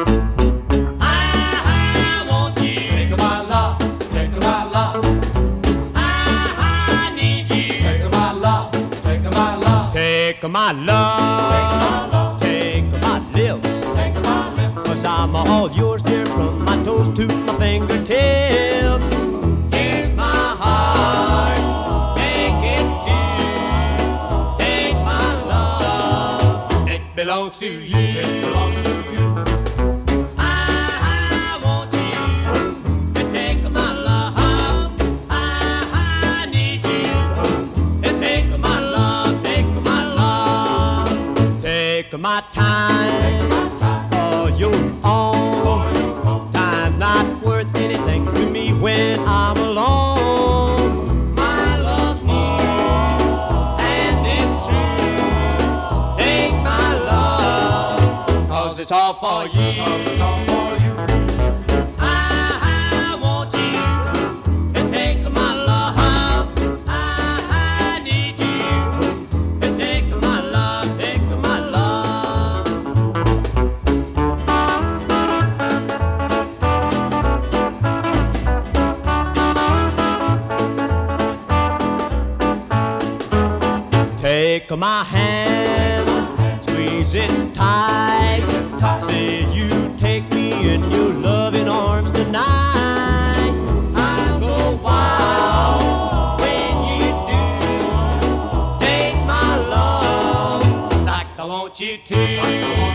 I want you. Take my love, take my love. I need you. Take my love, take my love. Take my love, take my lips, Take my lips. 'cause I'm all yours, dear, from my toes to my fingertips. Here's my heart, take it too. Take my love, it belongs to you. It belongs to you. I want you to take my love. I need you to take my love, take my love. Take my time for your own. Time not worth anything to me when I'm alone. My love's more, and it's true. Take my love, 'cause it's all for you. It's all for you. I want you to take my love. I need you to take my love, take my love. Take my hand, squeeze it tight. Say you take me in your loving arms tonight. I'll go wild when you do. Take my love like I want you to.